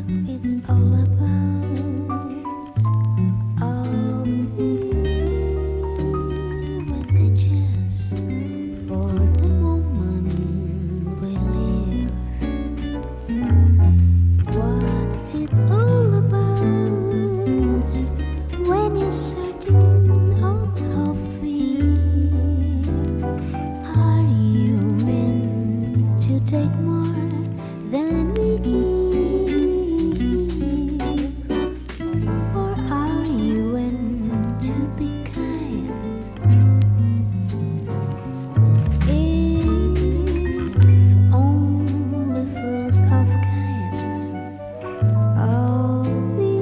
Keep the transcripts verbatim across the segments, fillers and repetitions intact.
it's all about. Are we with the just for the moment we live? What's it all about when you're certain of how free? Are you meant to take more than we give, or are you meant to be kind? If only fools of kinds are we,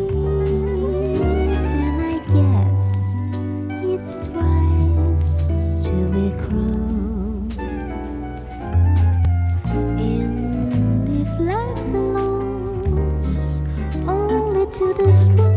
then I guess it's twice to be cruel. And if life belongs only to the strong,